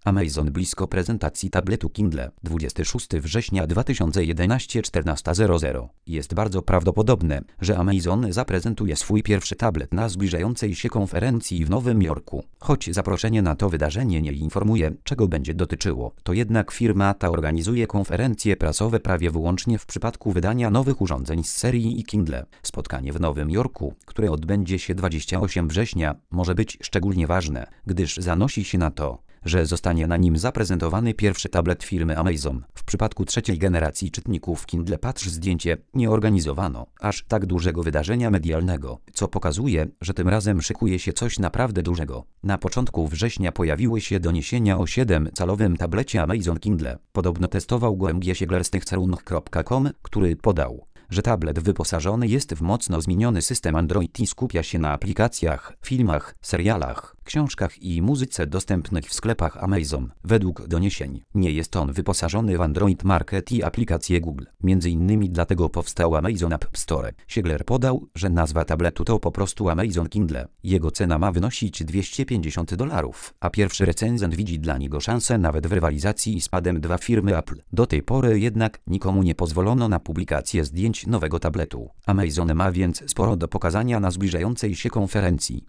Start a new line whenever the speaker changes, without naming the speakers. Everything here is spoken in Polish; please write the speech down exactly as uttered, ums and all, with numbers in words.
Amazon blisko prezentacji tabletu Kindle. dwudziestego szóstego września dwa tysiące jedenastego czternasta zero zero. Jest bardzo prawdopodobne, że Amazon zaprezentuje swój pierwszy tablet na zbliżającej się konferencji w Nowym Jorku. Choć zaproszenie na to wydarzenie nie informuje, czego będzie dotyczyło, to jednak firma ta organizuje konferencje prasowe prawie wyłącznie w przypadku wydania nowych urządzeń z serii i Kindle. Spotkanie w Nowym Jorku, które odbędzie się dwudziestego ósmego września, może być szczególnie ważne, gdyż zanosi się na to, że zostanie na nim zaprezentowany pierwszy tablet firmy Amazon. W przypadku trzeciej generacji czytników Kindle patrz zdjęcie, nie organizowano aż tak dużego wydarzenia medialnego, co pokazuje, że tym razem szykuje się coś naprawdę dużego. Na początku września pojawiły się doniesienia o siedemcalowym tablecie Amazon Kindle. Podobno testował go M G Siegler z techcerunch kropka com, który podał, że tablet wyposażony jest w mocno zmieniony system Android i skupia się na aplikacjach, filmach, serialach, książkach i muzyce dostępnych w sklepach Amazon. Według doniesień nie jest on wyposażony w Android Market i aplikację Google. Między innymi dlatego powstał Amazon App Store. Siegler podał, że nazwa tabletu to po prostu Amazon Kindle. Jego cena ma wynosić dwieście pięćdziesiąt dolarów, a pierwszy recenzent widzi dla niego szansę nawet w rywalizacji z padem dwa firmy Apple. Do tej pory jednak nikomu nie pozwolono na publikację zdjęć nowego tabletu. Amazon ma więc sporo do pokazania na zbliżającej się konferencji.